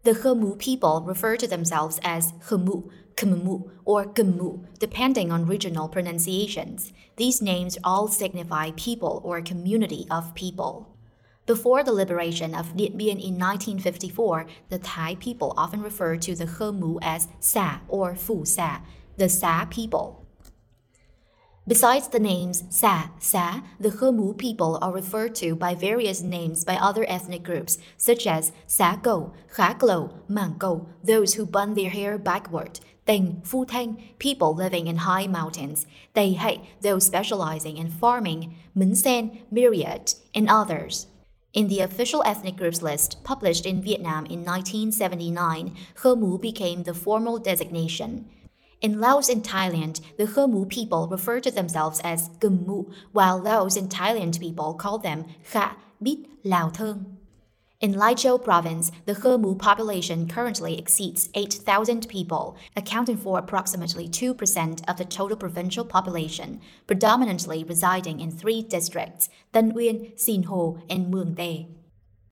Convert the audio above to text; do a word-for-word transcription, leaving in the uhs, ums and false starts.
The Hemu people refer to themselves as Hemu, Khmu, or Gmu, depending on regional pronunciations. These names all signify people or community of people. Before the liberation of Điện Biên in nineteen fifty-four, the Thai people often referred to the Hemu as Sa or Phu Sa, the Sa people. Besides the names Sa, Sa, the Hemu people are referred to by various names by other ethnic groups, such as Sa Gou, Khá Glo, Mang Gou, those who bun their hair backward, Teng, Phu Thanh, people living in high mountains, Tây Hay, those specializing in farming, Minh Sen, myriad, and others. In the official ethnic groups list published in Vietnam in nineteen seventy-nine, Hemu became the formal designation. In Laos and Thailand, the Hemu people refer to themselves as Gmu, while Laos and Thailand people call them Kha, Bít, Lao Thơng. In Lai Châu province, the Hemu population currently exceeds eight thousand people, accounting for approximately two percent of the total provincial population, predominantly residing in three districts, Tân Uyên, Sinh Hồ, and Mường Tè.